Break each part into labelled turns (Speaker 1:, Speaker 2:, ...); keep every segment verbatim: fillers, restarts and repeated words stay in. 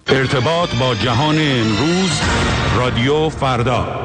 Speaker 1: ارتباط با جهان امروز، رادیو فردا.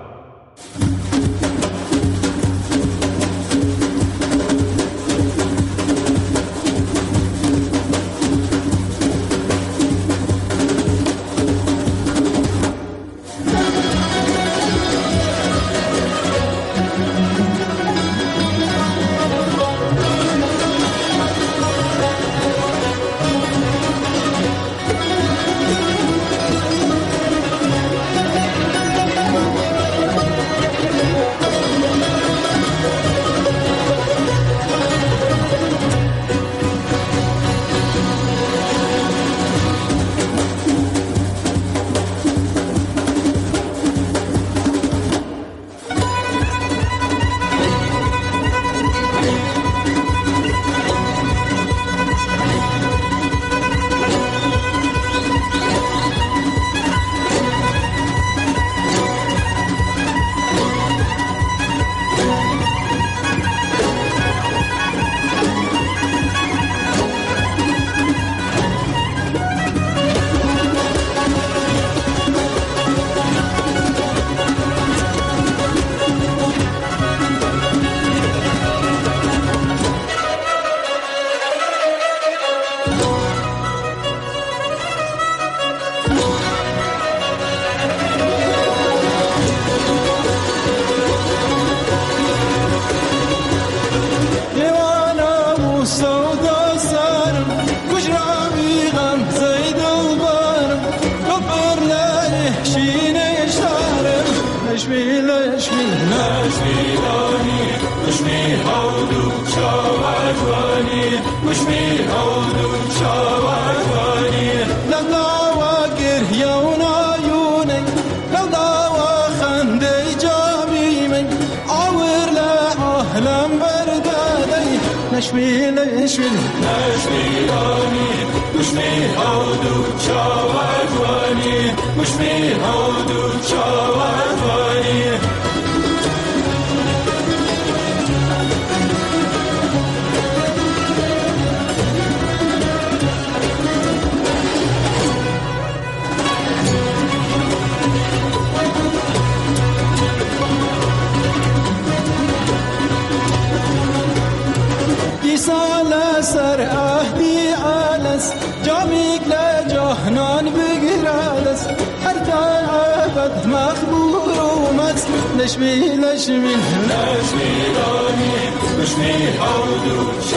Speaker 2: لشمی لشمی لشمی رانی لشمی هودو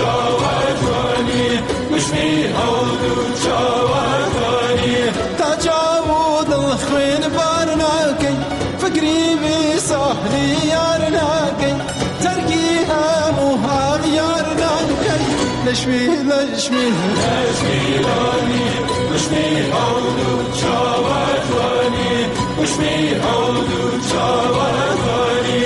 Speaker 2: شاوانی لشمی هودو شاوانی تجاوز الخين بارناكي فكري بسهلي يارناكي تركيها موها يارناكي لشمی لشمی لشمی رانی لشمی هودو شاوانی لشمی هودو شاوانی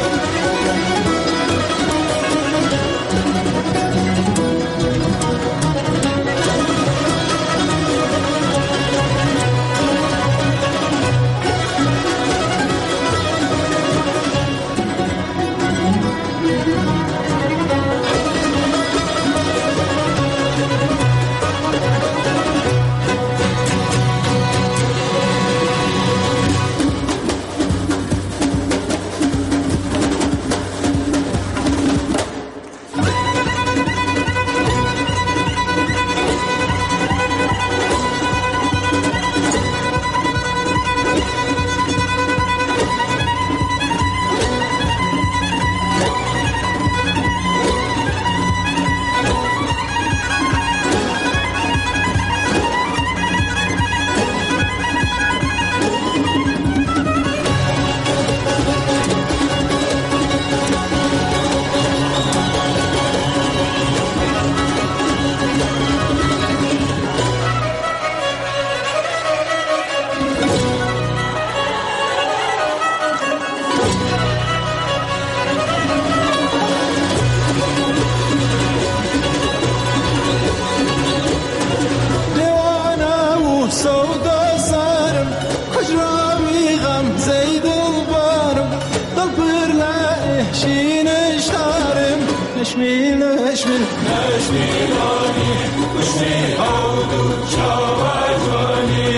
Speaker 2: نشمي نشمي راني وشمي هودو شاواني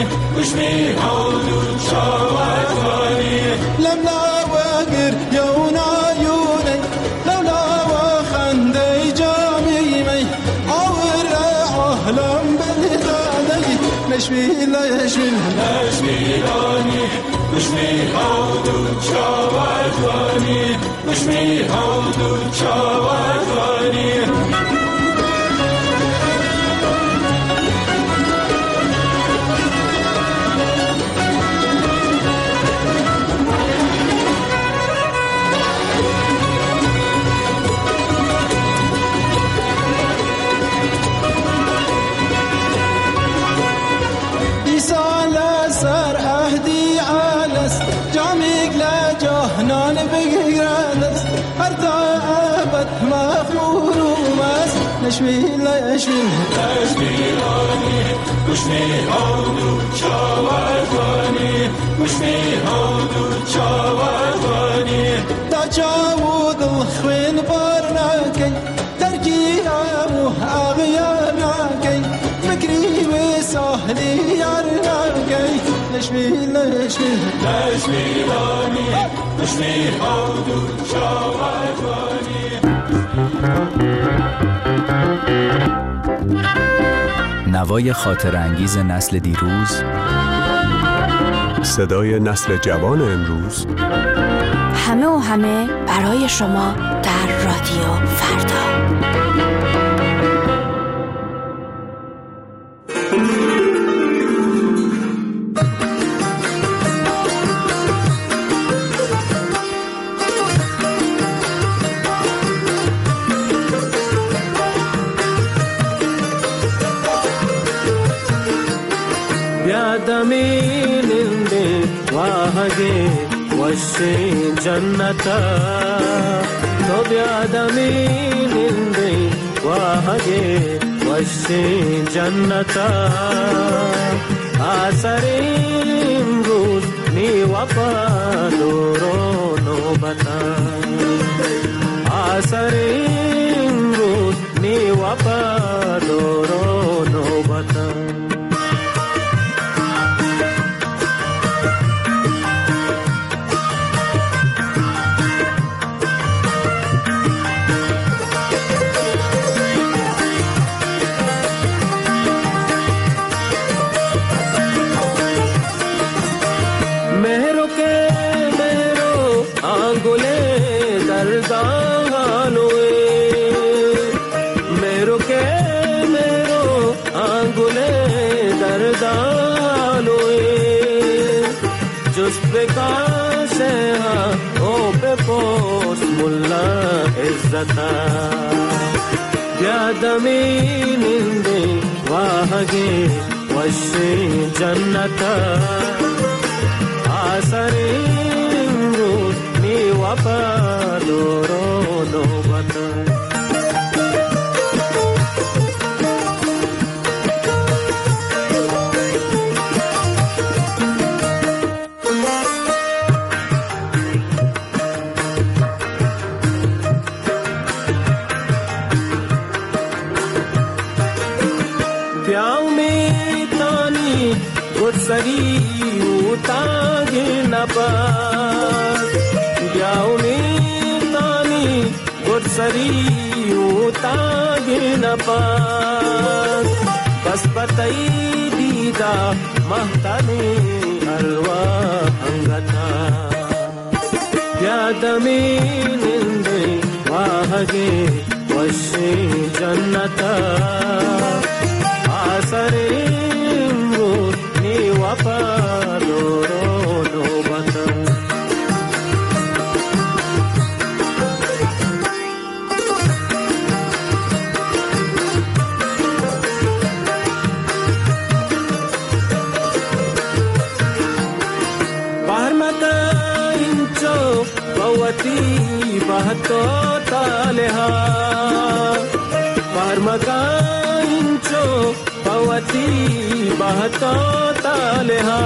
Speaker 2: بشمي هودو شاواتواني لملا وقر يونا يوني لولا وخندي جاميمي عور عهلم بالداني نشمي لا يشمي نشمي لاني بشمي هودو شاواتواني بشمي هودو شاواتواني نشمي لا يشمي نشمي لاني بشمي هودو شاواتواني بشمي هودو شاواتواني تجاوز الخوين برناكي تركي أبو أغياناكي فكري وسهلي يارناكي نشمي لا يشمي نشمي لاني بشمي هودو شاواتواني
Speaker 3: نوای خاطر انگیز نسل دیروز،
Speaker 4: صدای نسل جوان امروز،
Speaker 5: همه و همه برای شما در رادیو فردا.
Speaker 6: دمينندي واهجي وشي جنتا تو بیا دمينندي واهجي وشي جنتا آسرين روز ني وفا دورو نوبتا آسرين روز ني وفا دورو نوبتا دمينندي واهجي وشي جنتا آسرين روز ني وفا دورو نوبتا सरी उतागे न पास जाऊनी तानी गुरसरी उतागे न पास बस पतई दीदा महतानी अलवा अंगता यादमीनिंदे वाहगे वशे जन्नता आसरे वफा दोरो नोबता बाहर मता इंचो बवती बहतो तालेहा बाहर मका इंचो बवती बहतो तालेहा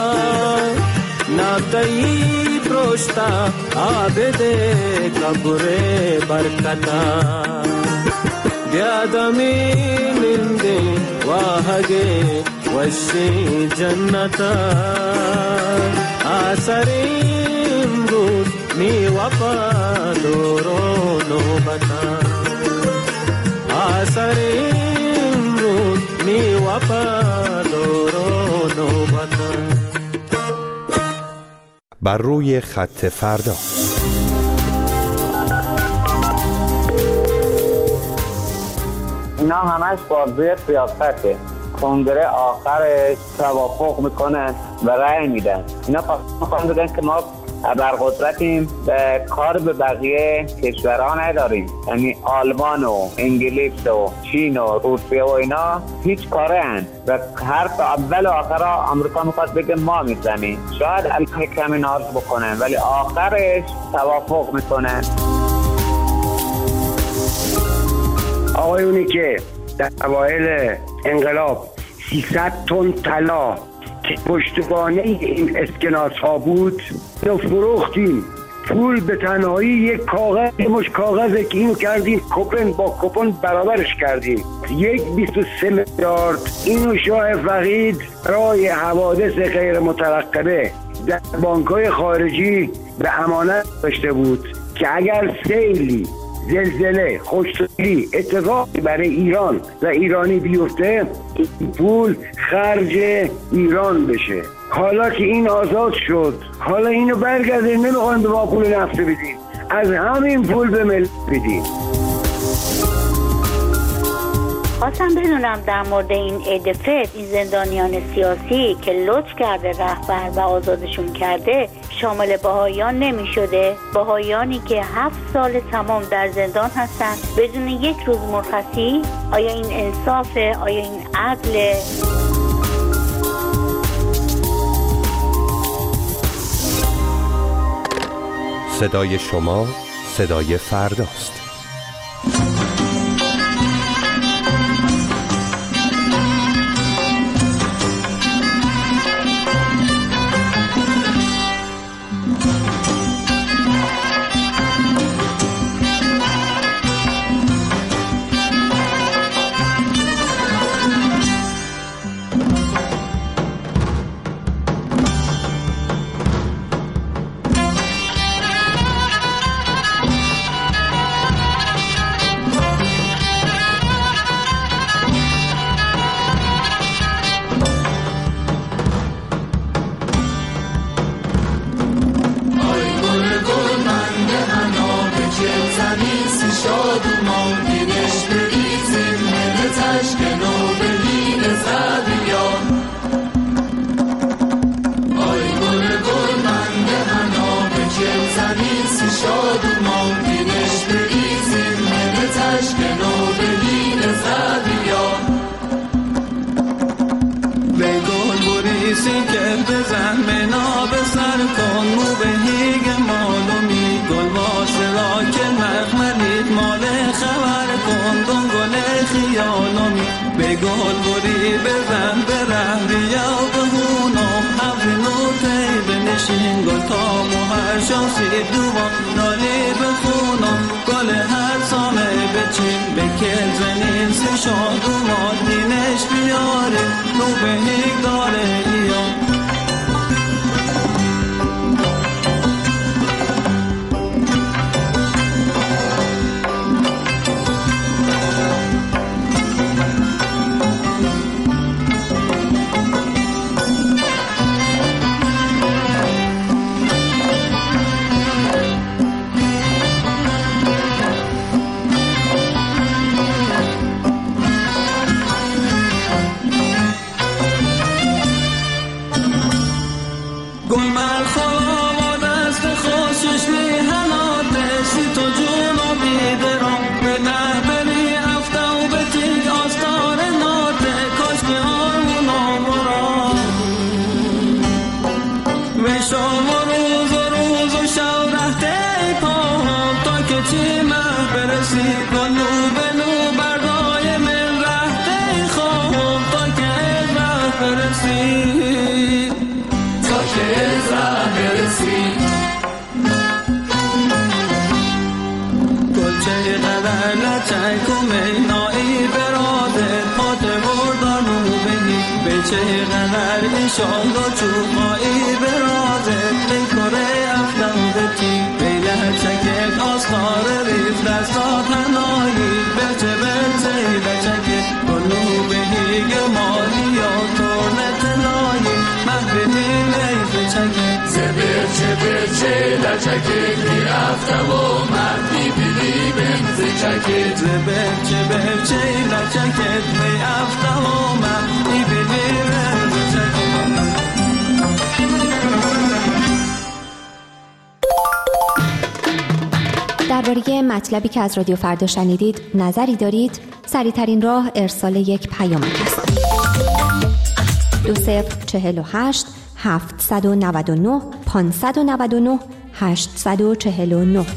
Speaker 6: नातई प्रोष्टा आबेदे कब्रे बरकता دیادمی نندی واهگه وشی جنتا آسریم روز می وفا دورو نوبتا آسریم روز می وفا دورو نوبتا.
Speaker 4: بر روی خط فردا.
Speaker 7: اینا همش بازوی سیاسته. کنگره آخرش توافق میکنن و رأی میدن. اینا فقط میخوان بگن که ما ابرقدرتیم و کار به بقیه کشورها نداریم. یعنی آلمان و انگلیس و چین و روسیه و اینا هیچ کاره هن و حرف اول و آخر آمریکا میخواد بگه ما میزنیم. شاید الان کمی ناز بکنن ولی آخرش توافق میکنن.
Speaker 8: آقایونی که در اوایل انقلاب سیصد تن طلا که پشتوانه این اسکناس ها بود اینو فروختیم. پول به تنهایی یک کاغذ مش کاغذه که اینو کردیم کوپن با کوپن برابرش کردیم. یک بیست و سه میلیارد اینو شاه فقید برای حوادث غیر مترقبه در بانک‌های خارجی به امانت داشته بود که اگر سیلی، زلزله، خشکسالی اتفاقی برای ایران و ایرانی بیفته این پول خرج ایران بشه. حالا که این آزاد شد حالا اینو برگردیم نمیخوایم به ما پول نفت بدیم، از همین پول به ملت بدیم.
Speaker 9: خواستم بدونم در مورد این ایدفت، این زندانیان سیاسی که لطف کرده رهبر و آزادشون کرده شامل بهائیان نمی شده؟ بهائیانی که هفت سال تمام در زندان هستن بدون یک روز مرخصی؟ آیا این انصافه؟ آیا این عدله؟
Speaker 4: صدای شما صدای فرداست.
Speaker 6: گلچه قدر لچک و مینا
Speaker 2: قمر ایشان و چوبایی به رازه بیکره افتادتی بیله چکت آستار ریف دستا تنهایی بچه بچه بچکت کنو بهی گمالی یا تورنت نایی محبتی لیف چکت
Speaker 10: زبر چه بچه لچکت می افتم و مردی بیلی بنزی چکت
Speaker 2: زبر چه بچه لچکت می افتم و مردی بیلی بنزی چکت.
Speaker 11: درباره مطلبی که از رادیو فردا شنیدید نظری دارید؟ سریع‌ترین راه ارسال یک پیامک است. دو صفر چهل و هشت هفتصد و نود و نه پانصد و نود و نه هشتصد و چهل و نه.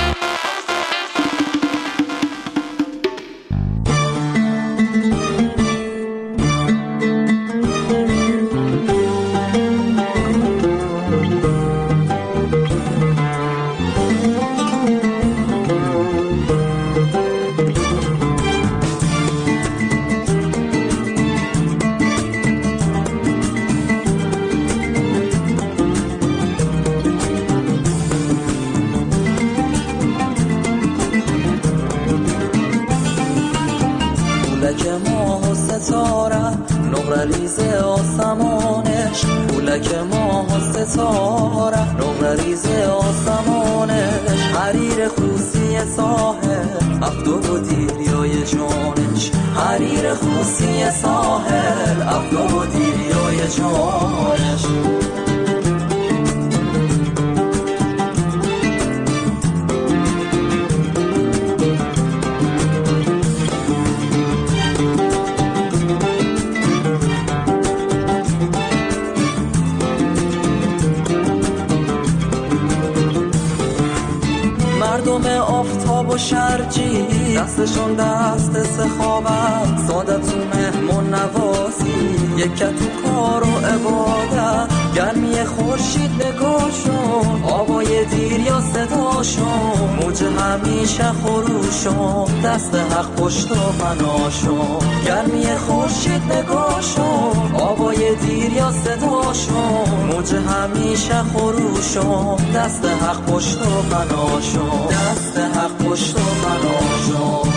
Speaker 12: دستشون دست سخاوت ساده تو مهمون نوازی یکت تو کار و عبادت گرمی خورشید نگاهشون آوای دیر یا صداشون موج همیشه خروشون دست حق پشت و پناشون گرمی خورشید نگاهشون آوای دیر یا صداشون موج همیشه خروشون دست حق پشت و پناشون دست حق پشت و پناشون.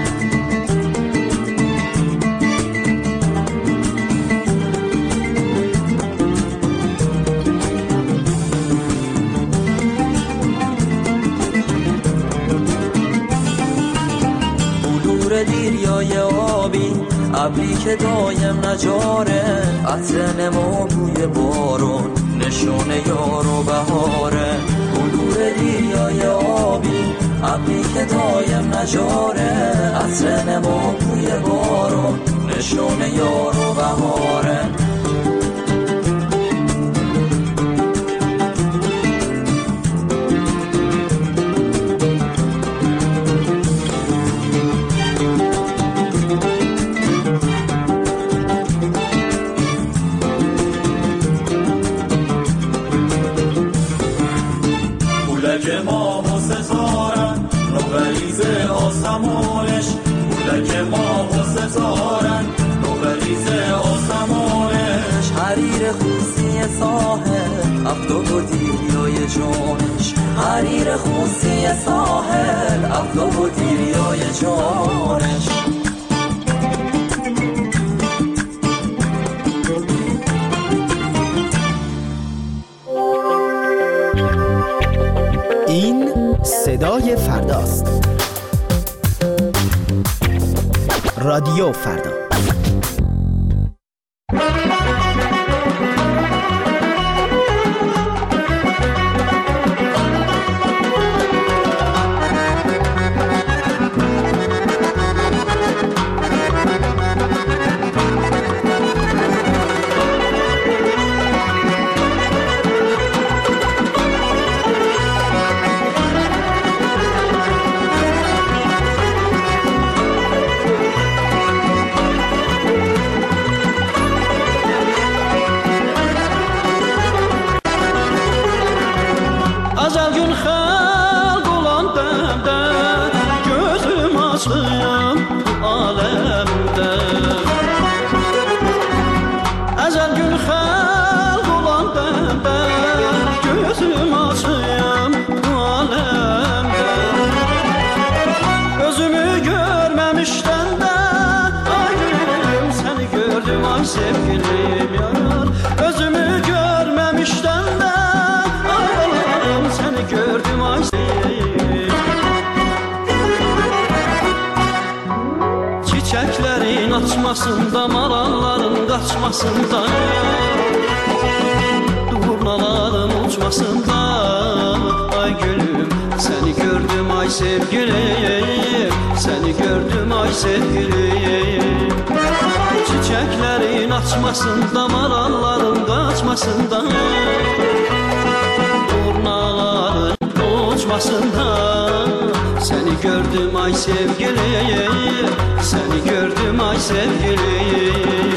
Speaker 12: دیریای آبی ابری که دایم نجاره عطر نما بوی بارون نشونه یار و بهاره بلور دیریای آبی ابری که دایم نجاره عطر نما بوی بارون نشونه یار و بهاره ساحل افتاد و دیریای جانش حریر خوصی ساحل افتاد و دیریای جانش.
Speaker 13: این صدای فرداست. رادیو فردا.
Speaker 2: Gözəl gün xəlq olanda mən gözüm açayım bu aləmdə. Özümü görməmişdən də ay gülüm səni gördüm ay sevgilim yar. Özümü görməmişdən də ay balam səni gördüm ay sevgilim. Çiçeklerin açmasında, maralların kaçmasında, durnaların uçmasında, ay gülüm seni gördüm ay sevgilim, seni gördüm ay sevgilim. Çiçeklerin açmasında, maralların kaçmasında, durnaların uçmasında, seni gördüm ay sevgilim, seni gördüm ay sevgilim.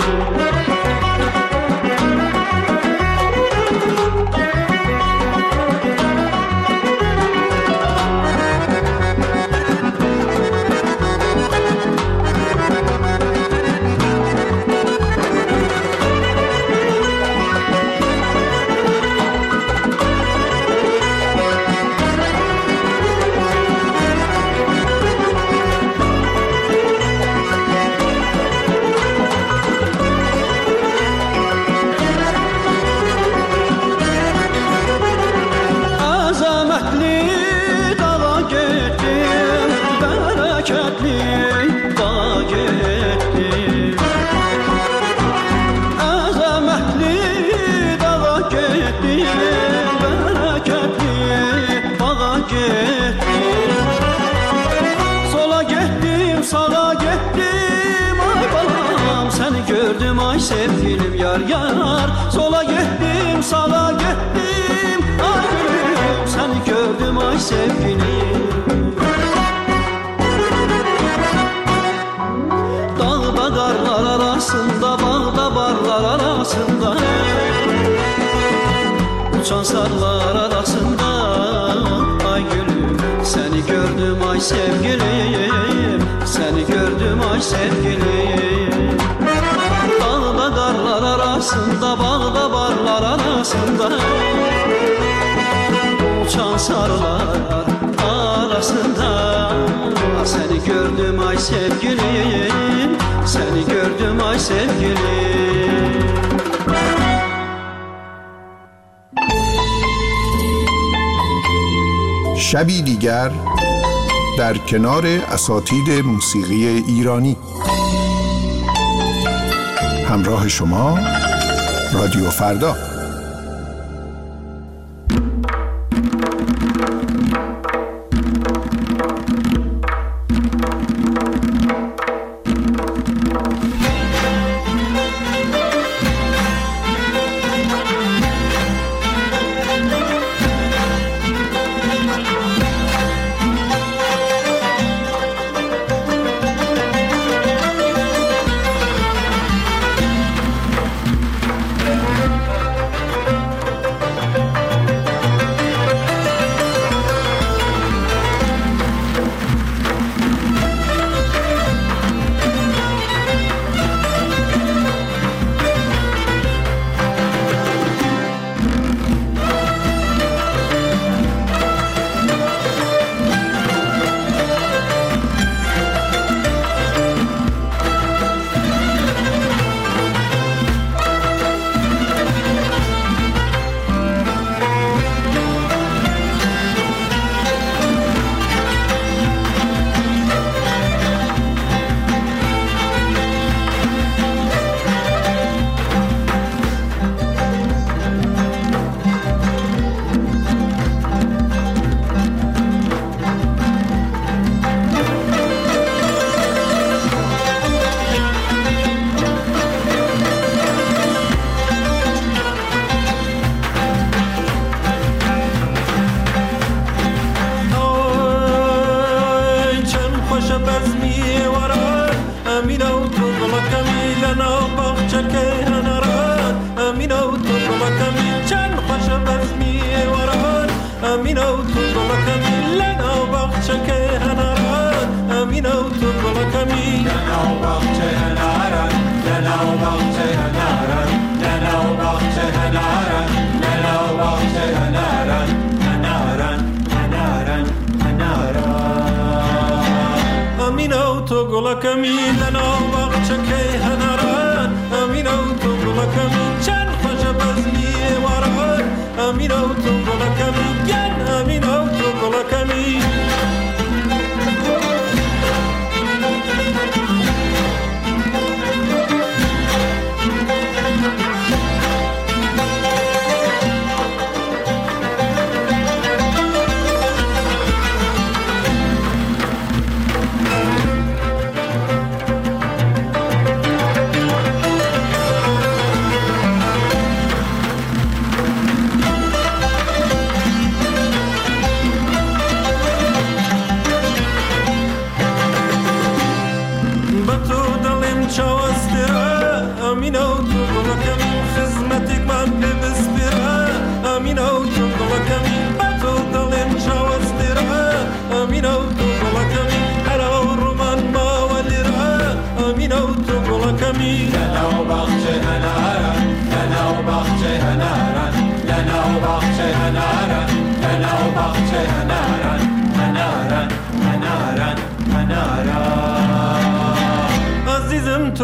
Speaker 2: Sevgilim yar yar, sola gittim sağa gittim ay gülüm seni gördüm ay sevgilim. Dağda karlar arasında, bağda barlar arasında, uçan sarlar arasında ay gülüm seni gördüm ay sevgilim, seni gördüm ay sevgilim. Darlar arasında, bağda barlar arasında, uçan sarılar arasında, seni gördüm ay sevgilim, seni gördüm ay sevgilim.
Speaker 14: شبی دیگر در کنار اساتید موسیقی ایرانی. همراه شما رادیو فردا.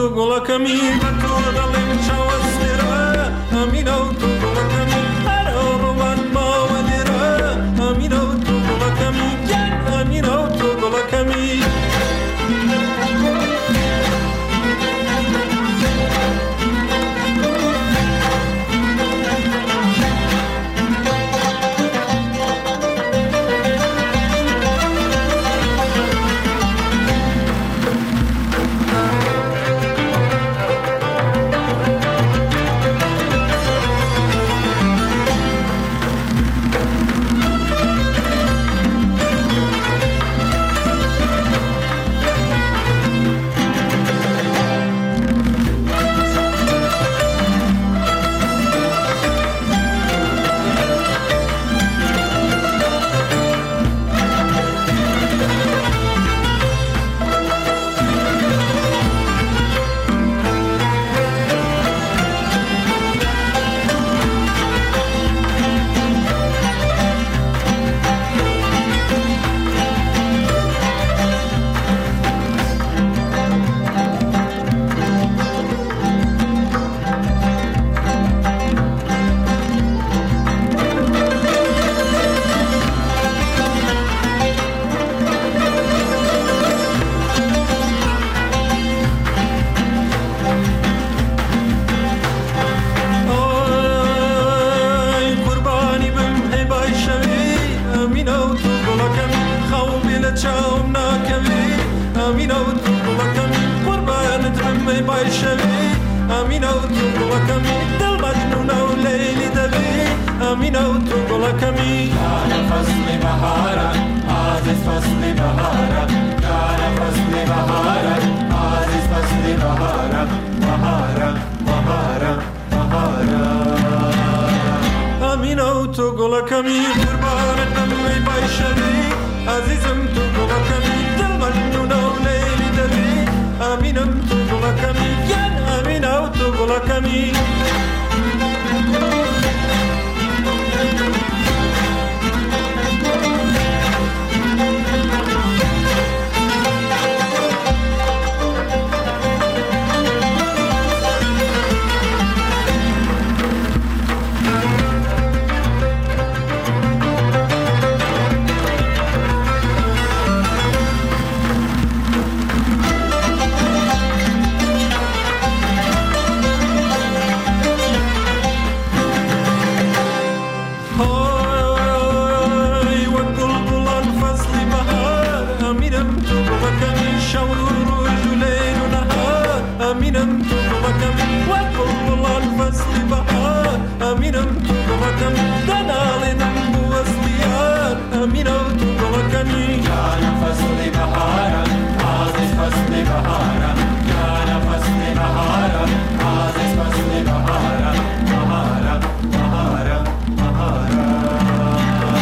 Speaker 6: تو گلکمی و تو دلم چوستره امینو تو گلکمی هر روان ما ودره امینو تو گلکمی گن امینو تو گلکمی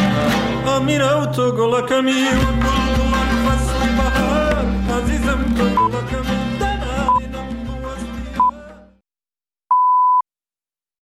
Speaker 6: تو گلکمی و گل فصل بهار عزیزم تو